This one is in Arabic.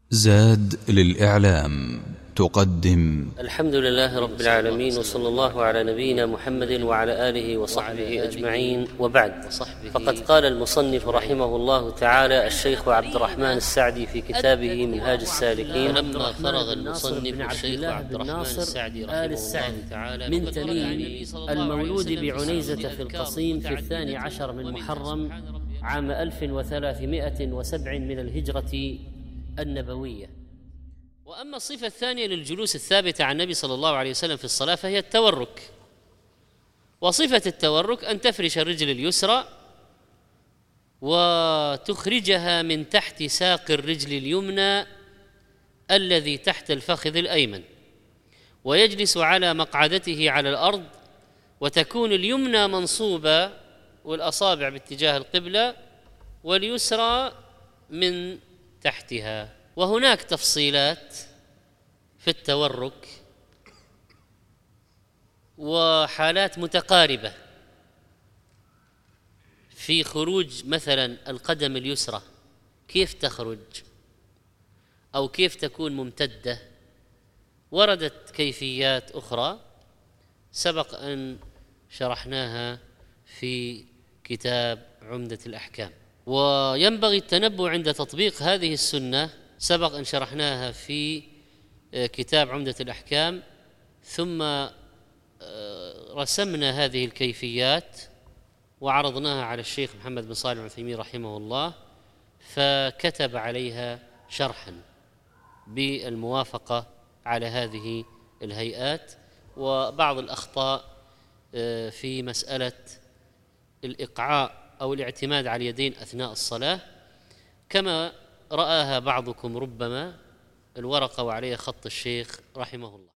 زاد للإعلام تقدم الحمد لله رب العالمين، وصلى الله على نبينا محمد وعلى آله وصحبه أجمعين، وبعد. فقد قال المصنف رحمه الله تعالى الشيخ عبد الرحمن السعدي في كتابه منهاج السالكين: لما فرغ المصنف الشيخ عبد الرحمن السعدي رحمه الله تعالى من تميم المولود بعنيزة في القصيم في 12 من محرم عام 1307 من الهجرة النبوية. وأما الصفة الثانية للجلوس الثابتة عن النبي صلى الله عليه وسلم في الصلاة فهي التورك. وصفة التورك أن تفرش الرجل اليسرى وتخرجها من تحت ساق الرجل اليمنى الذي تحت الفخذ الأيمن، ويجلس على مقعدته على الأرض، وتكون اليمنى منصوبة والأصابع باتجاه القبلة، واليسرى من تحتها. وهناك تفصيلات في التورك وحالات متقاربة في خروج مثلا القدم اليسرى، كيف تخرج أو كيف تكون ممتدة. وردت كيفيات أخرى سبق أن شرحناها في كتاب عمدة الأحكام، وينبغي التنبؤ عند تطبيق هذه السنة. سبق أن شرحناها في كتاب عمدة الأحكام، ثم رسمنا هذه الكيفيات وعرضناها على الشيخ محمد بن صالح العثيمين رحمه الله، فكتب عليها شرحا بالموافقة على هذه الهيئات وبعض الأخطاء في مسألة الإقعاء أو الاعتماد على اليدين أثناء الصلاة، كما رآها بعضكم ربما الورقة وعليها خط الشيخ رحمه الله.